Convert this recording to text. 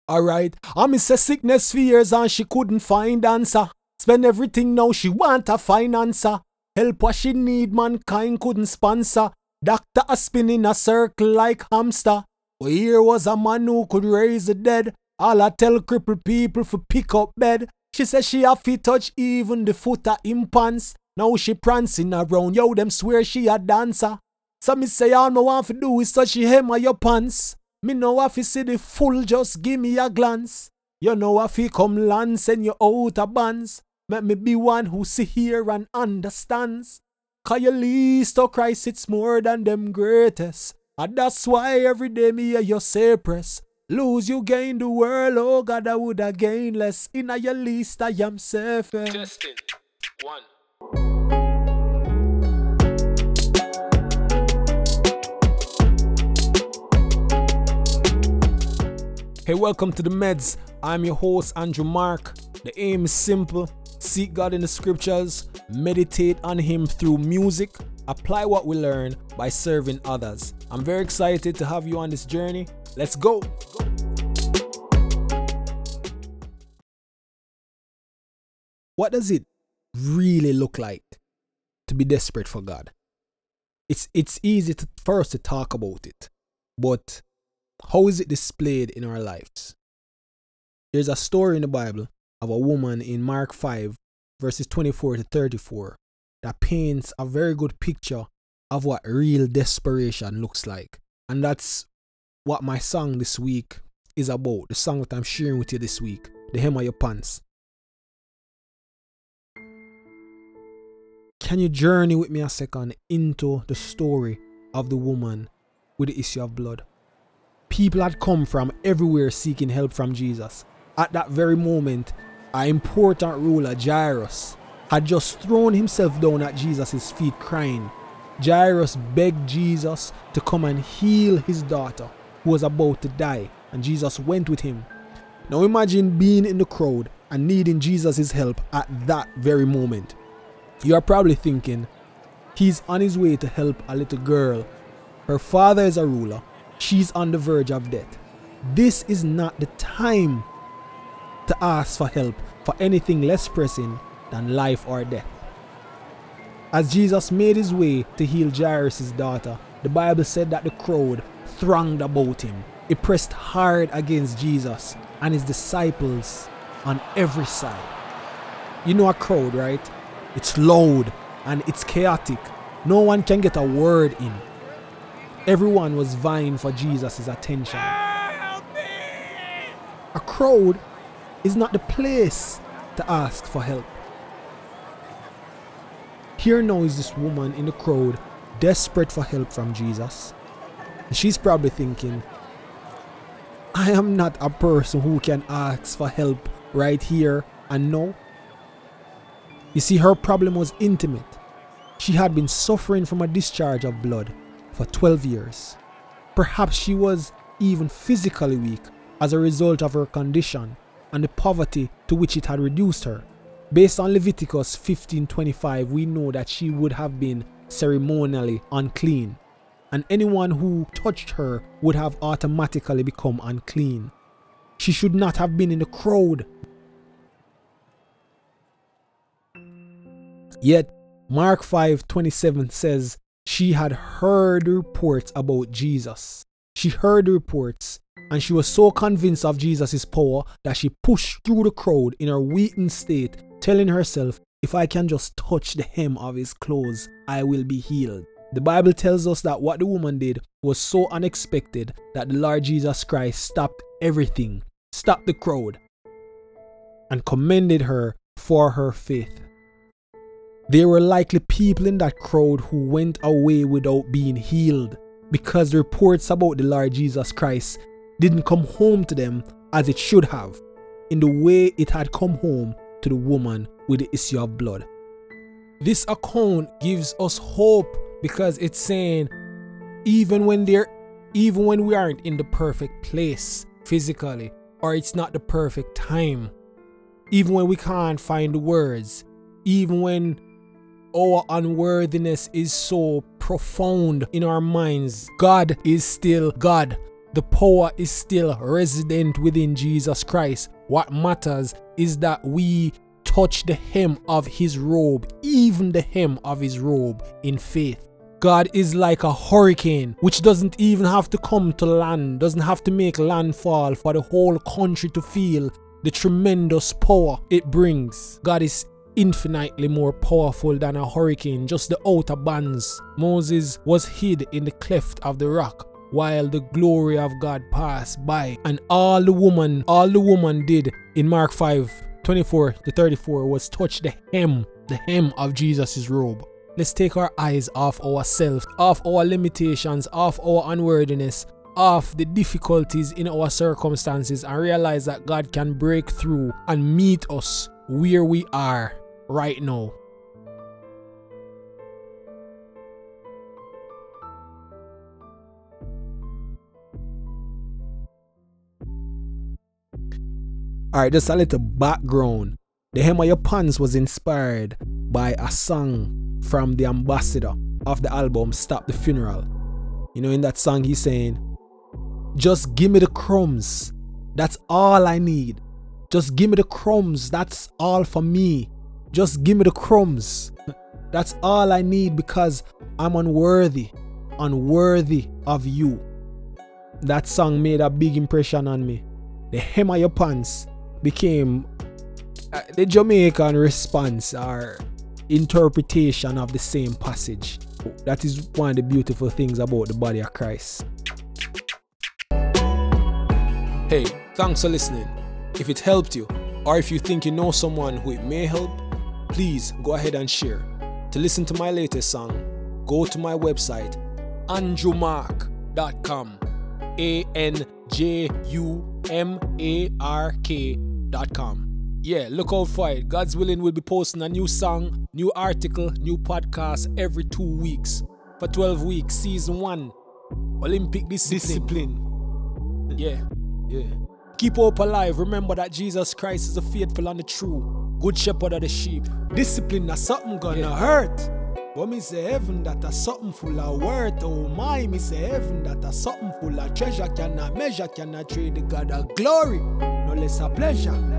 Alright, I miss a sickness for years and she couldn't find answer. Spend everything now, she want a financer. Help what she need, mankind couldn't sponsor. Doctor a spin in a circle like hamster. But here was a man who could raise the dead. All I tell crippled people for pick up bed. She said she have to touch even the foot of him pants. Now she prancing around, yo, them swear she a dancer. So me say all me want to do is touch she hem of your pants. Me know if you see the full, just give me a glance. You know if you come land, send you out of bands. Let me be one who see here and understands. Cause your least of Christ, it's more than them greatest. And that's why every day me hear you say press. Lose you gain the world, oh God, I would have gained less. In a your least I am safe. Testing. One. Hey, welcome to the Meds. I'm your host, Andrew Mark. The aim is simple. Seek God in the scriptures, meditate on Him through music, apply what we learn by serving others. I'm very excited to have you on this journey. Let's go. What does it really look like to be desperate for God? It's easy for us to talk about it, but how is it displayed in our lives? There's a story in the Bible of a woman in Mark 5, verses 24 to 34, that paints a very good picture of what real desperation looks like. And that's what my song this week is about, the song that I'm sharing with you this week, The Hem of Your Pants. Can you journey with me a second into the story of the woman with the issue of blood? People had come from everywhere seeking help from Jesus. At that very moment, an important ruler, Jairus, had just thrown himself down at Jesus' feet crying. Jairus begged Jesus to come and heal his daughter, who was about to die, and Jesus went with him. Now imagine being in the crowd and needing Jesus' help at that very moment. You are probably thinking, he's on his way to help a little girl. Her father is a ruler. She's on the verge of death. This is not the time to ask for help for anything less pressing than life or death. As Jesus made his way to heal Jairus' daughter, the Bible said that the crowd thronged about him. It pressed hard against Jesus and his disciples on every side. You know a crowd, right? It's loud and it's chaotic. No one can get a word in. Everyone was vying for Jesus' attention. Help me! A crowd is not the place to ask for help. Here now is this woman in the crowd, desperate for help from Jesus. And she's probably thinking, I am not a person who can ask for help right here and now. You see, her problem was intimate. She had been suffering from a discharge of blood for 12 years. Perhaps she was even physically weak as a result of her condition and the poverty to which it had reduced her. Based on Leviticus 15:25, we know that she would have been ceremonially unclean, and anyone who touched her would have automatically become unclean. She should not have been in the crowd. Yet, Mark 5:27 says she had heard reports about Jesus. She heard the reports, and she was so convinced of Jesus' power that she pushed through the crowd in her weakened state, telling herself, if I can just touch the hem of his clothes, I will be healed. The Bible tells us that what the woman did was so unexpected that the Lord Jesus Christ stopped everything, stopped the crowd, and commended her for her faith. There were likely people in that crowd who went away without being healed because the reports about the Lord Jesus Christ didn't come home to them as it should have, in the way it had come home to the woman with the issue of blood. This account gives us hope because it's saying even when we aren't in the perfect place physically, or it's not the perfect time, even when we can't find the words, even when our unworthiness is so profound in our minds, God is still God. The power is still resident within Jesus Christ. What matters is that we touch the hem of his robe, even the hem of his robe, in faith. God is like a hurricane, which doesn't even have to come to land, doesn't have to make landfall for the whole country to feel the tremendous power it brings. God is infinitely more powerful than a hurricane, just the outer bands. Moses was hid in the cleft of the rock while the glory of God passed by, and all the woman did in Mark 5:24-34 was touch the hem of Jesus' robe. Let's take our eyes off ourselves, off our limitations, off our unworthiness, off the difficulties in our circumstances, and realize that God can break through and meet us where we are right now. Alright, just a little background. The Hem of Your Pants was inspired by a song from the ambassador of the album Stop the Funeral. You know, in that song he's saying, just give me the crumbs, that's all I need. Just give me the crumbs, that's all for me. Just give me the crumbs, that's all I need, because I'm unworthy of you. That song made a big impression on me. The Hem of Your Pants became the Jamaican response or interpretation of the same passage. That is one of the beautiful things about the body of Christ. Hey, thanks for listening. If it helped you, or if you think you know someone who it may help, please go ahead and share. To listen to my latest song, go to my website, anjumark.com. ANJUMARK.com. Yeah, look out for it. God's willing, we'll be posting a new song, new article, new podcast every 2 weeks. For 12 weeks, season 1. Olympic discipline. Yeah. Keep hope alive. Remember that Jesus Christ is the faithful and the true good shepherd of the sheep. Discipline, that's something gonna hurt. But me say heaven that a something full of worth. Oh my, me say heaven that a something full of treasure. Cannot measure, cannot trade the God of glory. No less a pleasure.